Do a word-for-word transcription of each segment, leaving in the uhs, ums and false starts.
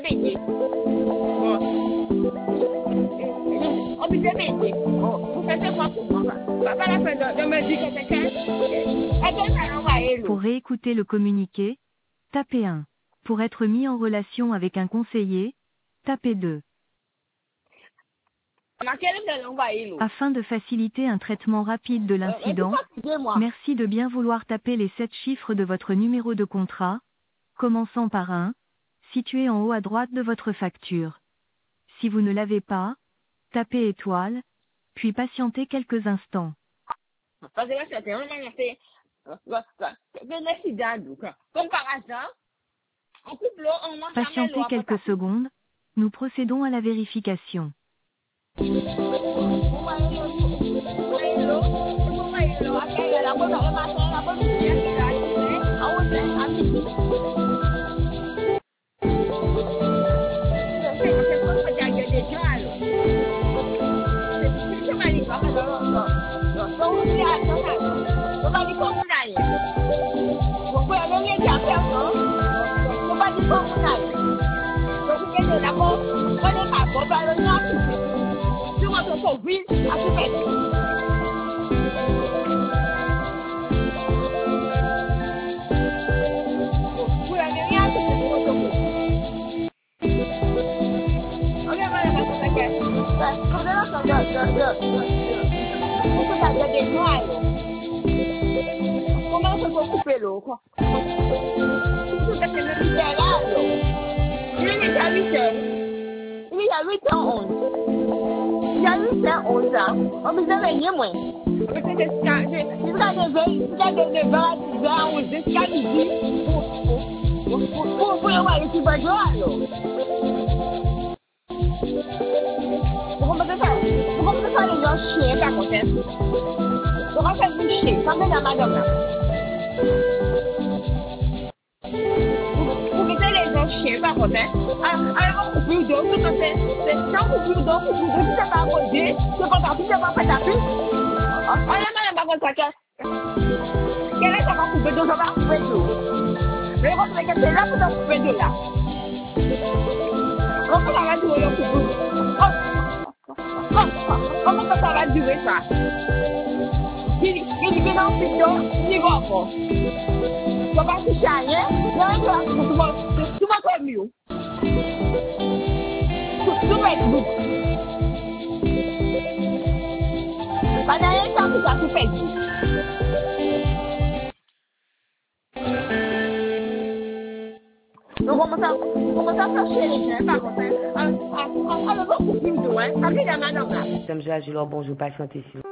métier. Bon. On peut dire métier. Bon, vous faites quoi pour moi? Pas la peine de me dire que c'est quelqu'un. Pour réécouter le communiqué, tapez un. Pour être mis en relation avec un conseiller, tapez deux. Afin de faciliter un traitement rapide de l'incident, merci de bien vouloir taper les sept chiffres de votre numéro de contrat, commençant par un, situé en haut à droite de votre facture. Si vous ne l'avez pas, tapez étoile, puis patientez quelques instants. Patientez quelques secondes, nous procédons à la vérification. Comment on peut couper l'eau, quoi? Tout à fait le littéral, il est à huit heures. Il est à huit heures onze. Il y a huit heures onze, on vous a gagné moins. Parce que c'est ça, jusqu'à neuf heures, dix heures, onze, jusqu'à midi, pour voir les petits bajos, alors. Pourquoi on peut faire? Pourquoi on peut faire les gens chier, par contre? On va faire du chier, ça met la madame là. Vous mettez les gens chier, par contre, alors on coupe le dos, tout à fait. C'est sans couper le dos, couper le dos, c'est pas posé, c'est pas parti, c'est pas fait tapis. Ah, la madame, par contre, ça, quelle est ça va couper le dos, ça va couper le dos. Mais on va c'est là pour couper le dos là. Comment ça va durer le coupe? Comment ça va durer ça? Il dit que non, c'est donc, il va pas. Tu vas pas toucher à rien, non, tu vas tout votre mieux. Tout va être bon. Pendant un temps, tu vas tout perdu. Donc, on commence à faire chier les gens, par contre. On ne va pas couper le dos, hein. Avec la madame là. Madame Joachim, bonjour, patientez ici.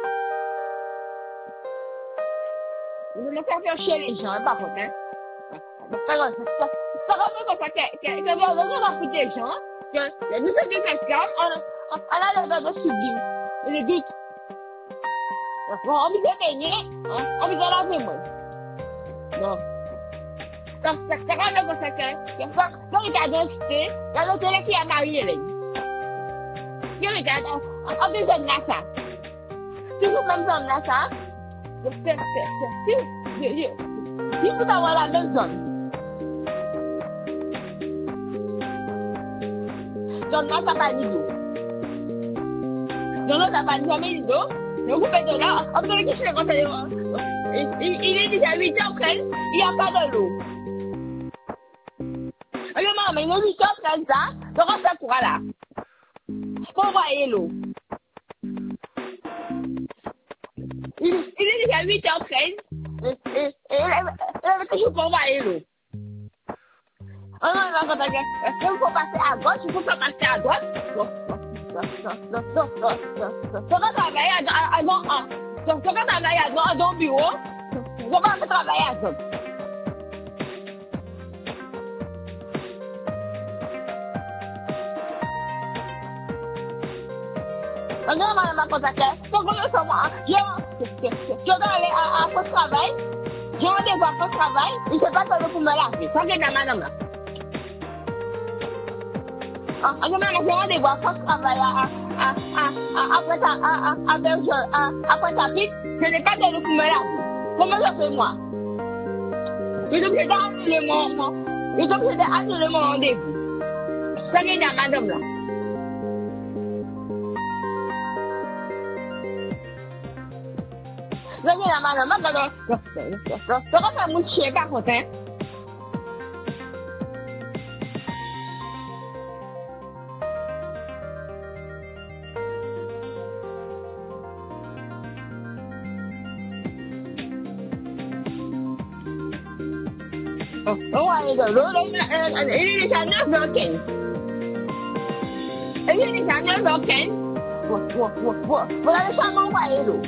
Je ne fais faire chier les gens, hein, par contre, hein. Par contre, comme ça, que on va foutre des gens, que nous sommes des esclaves, on a le droit de subir. Le but. On va se baigner, on va se laver, moi. Non. Donc, c'est quand même comme ça que, quand il a d'incité, il y a le télé qui a marié, là. Il regarde, on besoin de ça. Toujours même besoin de ça. Il faut avoir la même zone. Donc là, ça va du dos. Donc là, ça va jamais du dos. Le coupé de là, on peut le quitter comme ça. Il est déjà huit heures treize, il n'y a pas de l'eau. Alors, maman, il est huit heures treize là, donc on fait quoi là? Pour voir l'eau. Il, il est déjà huit heures treize et, et, et il avait toujours pour voir l'eau. Oh non, non, non, non, il faut passer à gauche, il faut pas passer à droite. Donc, on travaille à droite, donc on travaille à droite dans le bureau, on va travailler à droite. Non, madame m'a contacté. Donc, on est sur moi. Je dois aller à poste travail. J'ai rendez-vous à poste travail. Je ne sais pas comment vous me laver. Ça, c'est madame là. Ah, j'ai rendez-vous à poste travail après ta pique. Je n'ai pas de l'eau pour me laver. Comment je fais moi? Je suis obligé d'annuler mon rendez-vous. Prenez la madame là. Prenez la madame, madame. Je vais mon chien par contre, hein. Oh, ouais, là, là, là, il est déjà neuf heures quinze. Il est déjà neuf heures quinze. Vous allez pas m'envoyer l'eau.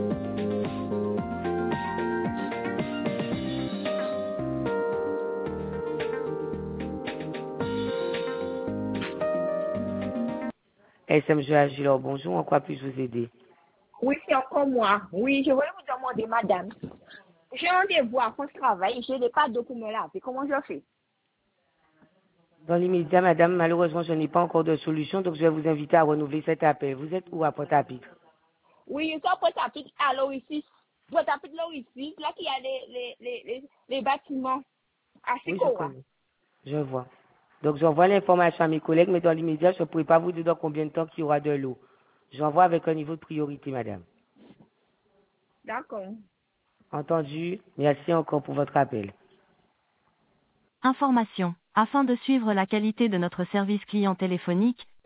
S M G Agilor, bonjour, en quoi puis-je vous aider? Oui, c'est encore moi. Oui, je voulais vous demander, madame. J'ai rendez-vous à France Travail, je n'ai pas de document là. Et comment je fais? Dans l'immédiat, madame, malheureusement, je n'ai pas encore de solution, donc je vais vous inviter à renouveler cet appel. Vous êtes où à Pointe-à-Pitre? Oui, je suis à Pointe-à-Pitre, à Lauricis. Pointe-à-Pitre, Lauricis, là qu'il y a les, les, les, les, les bâtiments à Sikora. Oui, je, je vois. Donc, j'envoie l'information à mes collègues, mais dans l'immédiat, je ne pourrai pas vous dire dans combien de temps qu'il y aura de l'eau. J'envoie avec un niveau de priorité, madame. D'accord. Entendu. Merci encore pour votre appel. Information. Afin de suivre la qualité de notre service client téléphonique,